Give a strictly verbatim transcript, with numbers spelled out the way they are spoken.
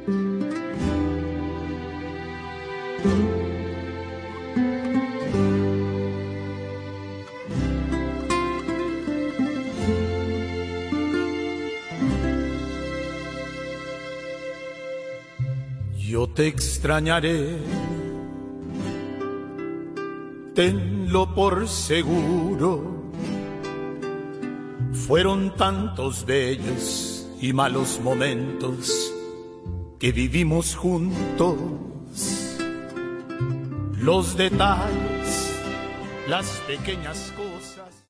Yo te extrañaré, tenlo por seguro. Fueron tantos bellos y malos momentos que vivimos juntos. Los detalles, las pequeñas cosas.